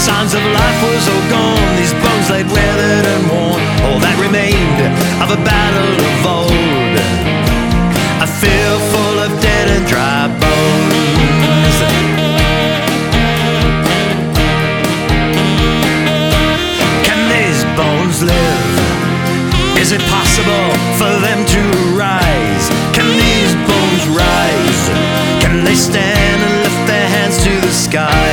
signs of life was all gone. These bones laid weathered and worn, all that remained of a battle of old. A field full of dead and dry bones. Can these bones live? Is it possible for them to rise? Can these bones rise? Can they stand and lift their hands to the sky?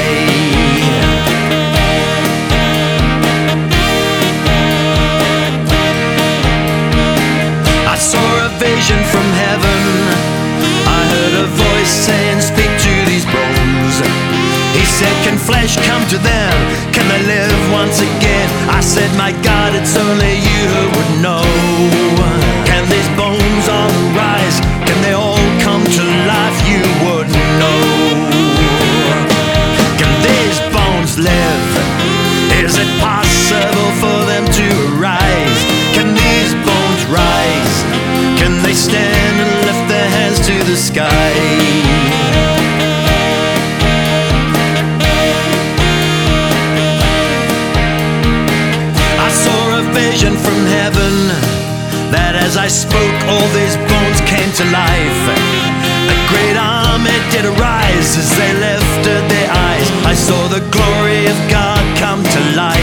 I saw a vision from heaven. I heard a voice saying, speak to these bones. He said, can flesh come to them? Can they live once again? I said, my God, it's only you who would know. Can these bones all rise? Can they all come to life? You would know. Can these bones live? Is it possible for them to rise? Can these bones rise? Can they stand and lift their hands to the sky? Vision from heaven, that as I spoke all these bones came to life. A great army did arise as they lifted their eyes. I saw the glory of God come to life.